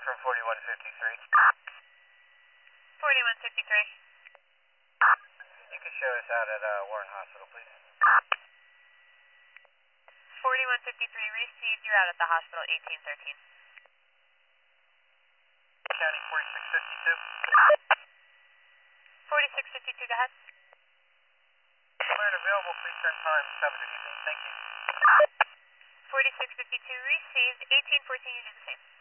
from 4153. 4153. You can show us out at Warren Hospital, please. 4153 received. You're out at the hospital, 1813. County 4652. 4652, go ahead. When available, please send time. Have a good evening. Thank you. 4652 received. 1814, you do the same.